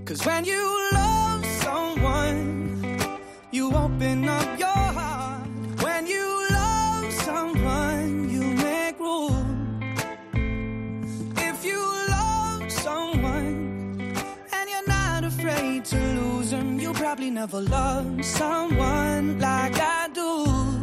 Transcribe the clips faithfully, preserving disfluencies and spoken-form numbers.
'Cause when you love someone, you open up your heart. When you love someone, you make room. If you love someone and you're not afraid to lose them, you probably never loved someone like I do.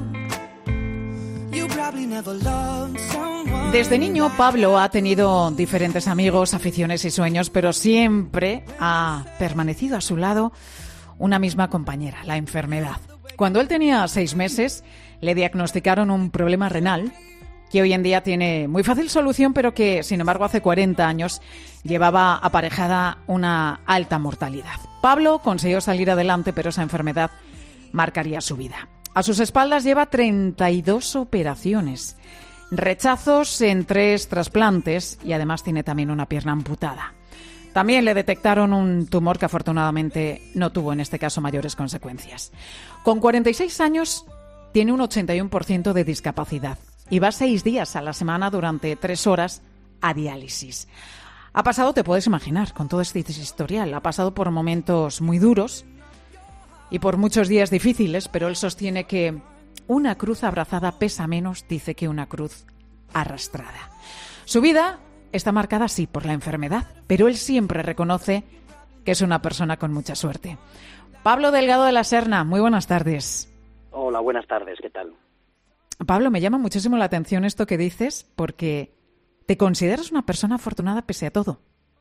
You probably never loved someone. Desde niño, Pablo ha tenido diferentes amigos, aficiones y sueños, pero siempre ha permanecido a su lado una misma compañera, la enfermedad. Cuando él tenía seis meses, le diagnosticaron un problema renal que hoy en día tiene muy fácil solución, pero que, sin embargo, hace cuarenta años llevaba aparejada una alta mortalidad. Pablo consiguió salir adelante, pero esa enfermedad marcaría su vida. A sus espaldas lleva treinta y dos operaciones, rechazos en tres trasplantes y además tiene también una pierna amputada. También le detectaron un tumor que afortunadamente no tuvo en este caso mayores consecuencias. Con cuarenta y seis años tiene un ochenta y uno por ciento de discapacidad y va seis días a la semana durante tres horas a diálisis. Ha pasado, te puedes imaginar, con todo este historial, ha pasado por momentos muy duros y por muchos días difíciles, pero él sostiene que una cruz abrazada pesa menos, dice, que una cruz arrastrada. Su vida está marcada, sí, por la enfermedad, pero él siempre reconoce que es una persona con mucha suerte. Pablo Delgado de la Serna, muy buenas tardes. Hola, buenas tardes, ¿qué tal? Pablo, me llama muchísimo la atención esto que dices, porque te consideras una persona afortunada pese a todo.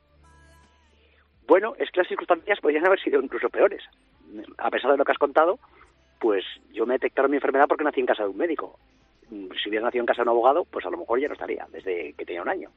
Bueno, es que las circunstancias podrían haber sido incluso peores. A pesar de lo que has contado, pues yo me detectaron mi enfermedad porque nací en casa de un médico. Si hubiera nacido en casa de un abogado, pues a lo mejor ya no estaría, desde que tenía un año.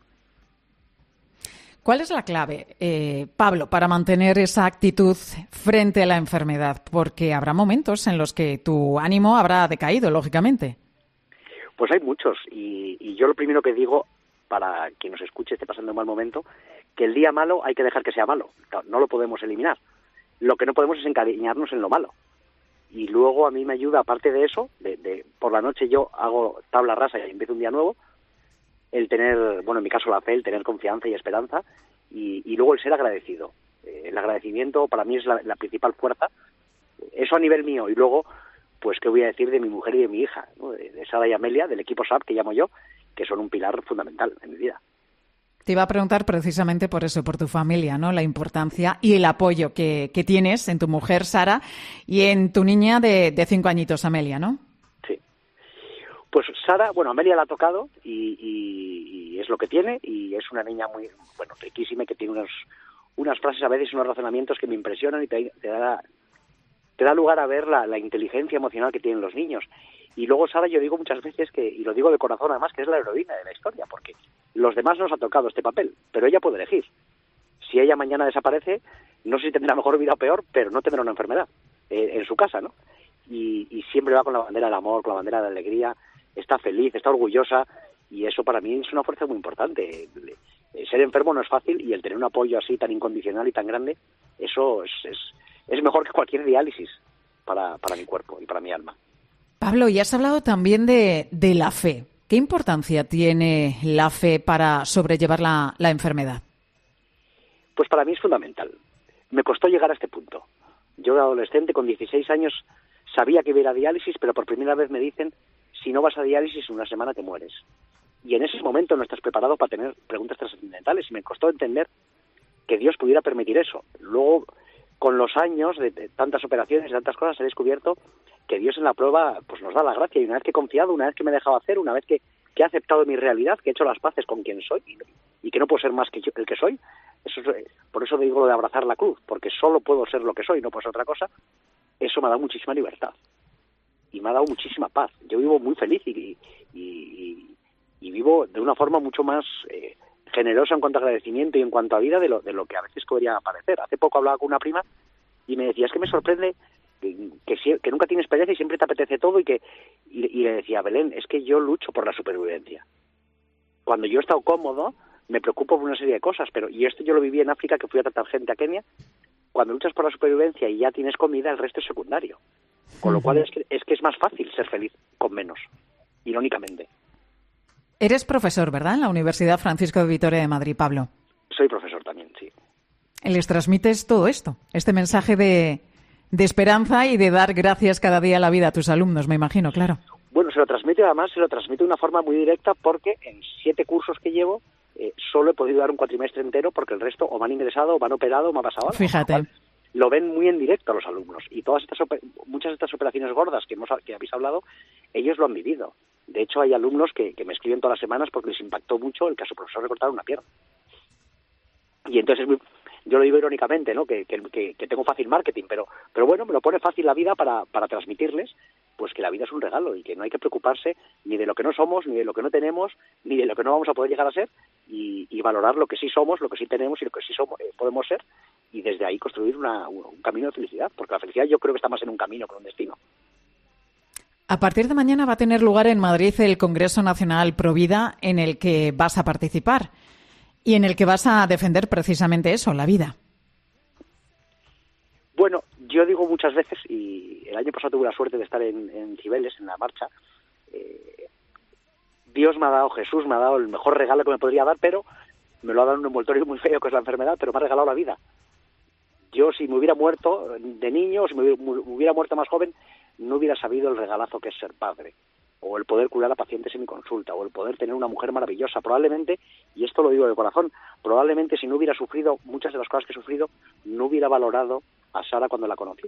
¿Cuál es la clave, eh, Pablo, para mantener esa actitud frente a la enfermedad? Porque habrá momentos en los que tu ánimo habrá decaído, lógicamente. Pues hay muchos, y, y yo lo primero que digo, para quien nos escuche esté pasando un mal momento, que el día malo hay que dejar que sea malo, no lo podemos eliminar. Lo que no podemos es encariñarnos en lo malo. Y luego a mí me ayuda, aparte de eso, de, de por la noche yo hago tabla rasa y empiezo un día nuevo, el tener, bueno, en mi caso la fe, el tener confianza y esperanza, y, y luego el ser agradecido. Eh, el agradecimiento para mí es la, la principal fuerza. Eso a nivel mío. Y luego, pues, ¿qué voy a decir de mi mujer y de mi hija, ¿no? de, de Sara y Amelia, del equipo S A P, que llamo yo, que son un pilar fundamental en mi vida. Te iba a preguntar precisamente por eso, por tu familia, ¿no? La importancia y el apoyo que, que tienes en tu mujer, Sara, y en tu niña de, de cinco añitos, Amelia, ¿no? Sí. Pues Sara, bueno, Amelia la ha tocado y, y, y es lo que tiene, y es una niña muy, bueno, riquísima, que tiene unos, unas frases a veces, unos razonamientos que me impresionan y te, te, da, te da lugar a ver la, la inteligencia emocional que tienen los niños. Y luego Sara, yo digo muchas veces que, y lo digo de corazón además, que es la heroína de la historia, porque los demás nos ha tocado este papel, pero ella puede elegir. Si ella mañana desaparece, no sé si tendrá mejor vida o peor, pero no tendrá una enfermedad eh, en su casa, ¿no? Y, y siempre va con la bandera del amor, con la bandera de la alegría, está feliz, está orgullosa, y eso para mí es una fuerza muy importante. Ser enfermo no es fácil, y el tener un apoyo así tan incondicional y tan grande, eso es, es, es mejor que cualquier diálisis para, para mi cuerpo y para mi alma. Pablo, y has hablado también de, de la fe. ¿Qué importancia tiene la fe para sobrellevar la, la enfermedad? Pues para mí es fundamental. Me costó llegar a este punto. Yo, de adolescente, con dieciséis años, sabía que iba a ir a diálisis, pero por primera vez me dicen, si no vas a diálisis, en una semana te mueres. Y en ese momento no estás preparado para tener preguntas trascendentales, y me costó entender que Dios pudiera permitir eso. Luego, con los años de, de tantas operaciones y tantas cosas, he descubierto que Dios en la prueba pues nos da la gracia, y una vez que he confiado, una vez que me he dejado hacer, una vez que, que he aceptado mi realidad, que he hecho las paces con quien soy y, y que no puedo ser más que yo, el que soy, eso es, por eso digo lo de abrazar la cruz, porque solo puedo ser lo que soy, no puedo ser otra cosa. Eso me ha dado muchísima libertad y me ha dado muchísima paz. Yo vivo muy feliz y, y, y, y vivo de una forma mucho más eh, generosa en cuanto a agradecimiento y en cuanto a vida de lo, de lo que a veces podría parecer. Hace poco hablaba con una prima y me decía, es que me sorprende que, que, que nunca tienes pereza y siempre te apetece todo, y que y, y le decía, Belén, es que yo lucho por la supervivencia. Cuando yo he estado cómodo, me preocupo por una serie de cosas, pero y esto yo lo viví en África, que fui a tratar gente a Kenia. Cuando luchas por la supervivencia y ya tienes comida, el resto es secundario. Con lo cual es que, es que es más fácil ser feliz con menos, irónicamente. Eres profesor, ¿verdad?, en la Universidad Francisco de Vitoria de Madrid, Pablo. Soy profesor también, sí. Les transmites todo esto, este mensaje de, de esperanza y de dar gracias cada día a la vida a tus alumnos, me imagino, claro. Bueno, se lo transmite, además, se lo transmite de una forma muy directa porque en siete cursos que llevo eh, solo he podido dar un cuatrimestre entero porque el resto o me han ingresado, o me han operado, o me ha pasado algo. Fíjate. Lo ven muy en directo los alumnos y todas estas muchas de estas operaciones gordas que hemos que habéis hablado, ellos lo han vivido. De hecho, hay alumnos que, que me escriben todas las semanas porque les impactó mucho el que a su profesor le cortaron una pierna. Y entonces es muy, yo lo digo irónicamente, ¿no? Que, que, que tengo fácil marketing, pero pero bueno, me lo pone fácil la vida para, para transmitirles pues que la vida es un regalo y que no hay que preocuparse ni de lo que no somos, ni de lo que no tenemos, ni de lo que no vamos a poder llegar a ser y, y valorar lo que sí somos, lo que sí tenemos y lo que sí somos, eh, podemos ser y desde ahí construir una, un camino de felicidad, porque la felicidad yo creo que está más en un camino que en un destino. A partir de mañana va a tener lugar en Madrid el Congreso Nacional Provida en el que vas a participar y en el que vas a defender precisamente eso, la vida. Bueno, yo digo muchas veces, y el año pasado tuve la suerte de estar en, en Cibeles, en la marcha, eh, Dios me ha dado, Jesús me ha dado el mejor regalo que me podría dar, pero me lo ha dado en un envoltorio muy feo que es la enfermedad, pero me ha regalado la vida. Yo si me hubiera muerto de niño, o si me hubiera, me hubiera muerto más joven, no hubiera sabido el regalazo que es ser padre, o el poder curar a pacientes en mi consulta, o el poder tener una mujer maravillosa. Probablemente, y esto lo digo de corazón, probablemente si no hubiera sufrido muchas de las cosas que he sufrido, no hubiera valorado a Sara cuando la conocí.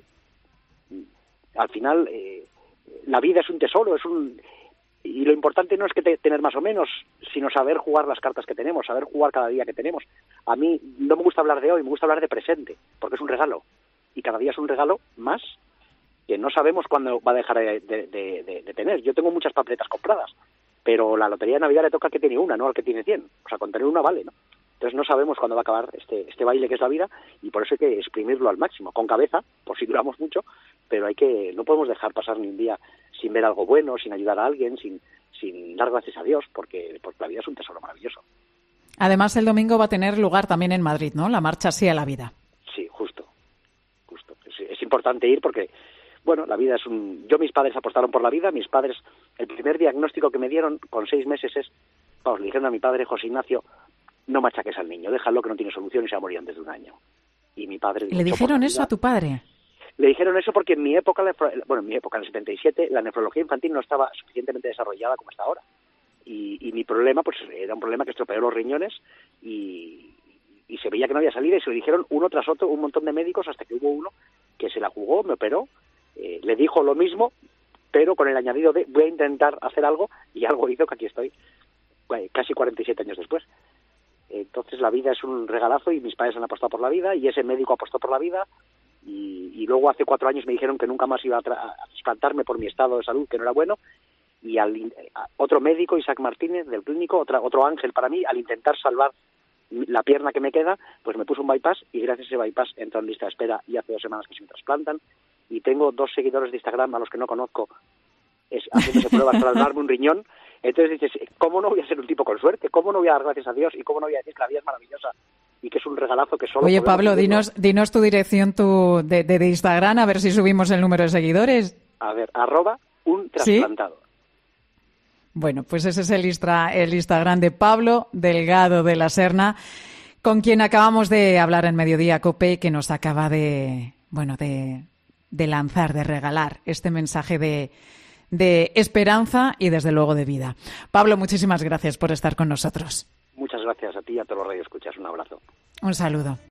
Al final, eh, la vida es un tesoro, es un y lo importante no es que te, tener más o menos, sino saber jugar las cartas que tenemos, saber jugar cada día que tenemos. A mí no me gusta hablar de hoy, me gusta hablar de presente, porque es un regalo, y cada día es un regalo más que no sabemos cuándo va a dejar de, de, de, de tener. Yo tengo muchas papeletas compradas, pero la lotería de Navidad le toca al que tiene una, no al que tiene cien. O sea, con tener una vale, ¿no? Entonces no sabemos cuándo va a acabar este, este baile que es la vida y por eso hay que exprimirlo al máximo, con cabeza, por si duramos mucho, pero hay que no podemos dejar pasar ni un día sin ver algo bueno, sin ayudar a alguien, sin, sin dar gracias a Dios, porque, porque la vida es un tesoro maravilloso. Además, el domingo va a tener lugar también en Madrid, ¿no? La marcha Sí a la Vida. Sí, justo, justo. Es, es importante ir porque, bueno, la vida es un... Yo, mis padres apostaron por la vida, mis padres, el primer diagnóstico que me dieron con seis meses es, vamos, le dijeron a mi padre, José Ignacio, no machaques al niño, déjalo que no tiene solución y se va a morir antes de un año. Y mi padre... ¿Le dijeron eso a tu padre? Le dijeron eso porque en mi época, bueno, en mi época, en el setenta y siete, la nefrología infantil no estaba suficientemente desarrollada como está ahora. Y, y mi problema, pues, era un problema que estropeó los riñones y, y se veía que no había salida y se lo dijeron uno tras otro, un montón de médicos, hasta que hubo uno que se la jugó, me operó, eh, le dijo lo mismo, pero con el añadido de voy a intentar hacer algo, y algo hizo que aquí estoy, casi cuarenta y siete años después. Entonces la vida es un regalazo y mis padres han apostado por la vida y ese médico apostó por la vida y, y luego hace cuatro años me dijeron que nunca más iba a, tra- a trasplantarme por mi estado de salud, que no era bueno, y al a, otro médico, Isaac Martínez, del clínico, otra, otro ángel para mí, al intentar salvar la pierna que me queda, pues me puso un bypass y gracias a ese bypass entro en lista de espera y hace dos semanas que se me trasplantan y tengo dos seguidores de Instagram a los que no conozco es haciéndose pruebas para darme un riñón. Entonces dices, ¿cómo no voy a ser un tipo con suerte? ¿Cómo no voy a dar gracias a Dios? ¿Y cómo no voy a decir que la vida es maravillosa y que es un regalazo que solo... Oye, Pablo, dinos, dinos tu dirección tu, de, de, de Instagram, a ver si subimos el número de seguidores. A ver, arroba un trasplantado. ¿Sí? Bueno, pues ese es el, Instra, el Instagram de Pablo Delgado de la Serna, con quien acabamos de hablar en Mediodía COPE, que nos acaba de, bueno, de, de lanzar, de regalar este mensaje de... de esperanza y, desde luego, de vida. Pablo, muchísimas gracias por estar con nosotros. Muchas gracias a ti y a todos los radioescuchas. Un abrazo. Un saludo.